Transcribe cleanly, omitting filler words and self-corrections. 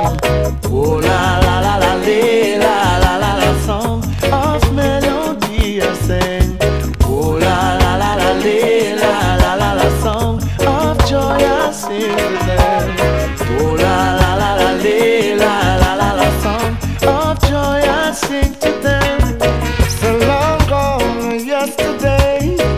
Oh la la la la la la la la, song of melody I sing. Oh la la la la la la la la, song of joy I sing today.